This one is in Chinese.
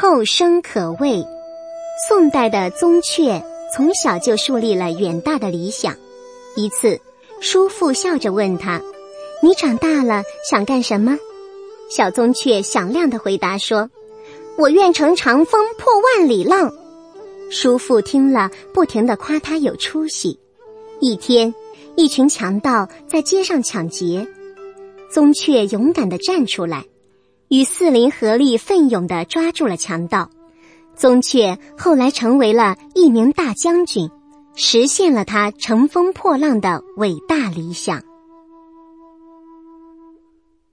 后生可畏。宋代的宗悫从小就树立了远大的理想。一次，叔父笑着问他：“你长大了想干什么？”小宗悫响亮地回答说：“我愿乘长风破万里浪。”叔父听了，不停地夸他有出息。一天，一群强盗在街上抢劫，宗悫勇敢地站出来，与四邻合力奋勇地抓住了强盗。宗悫后来成为了一名大将军，实现了他乘风破浪的伟大理想。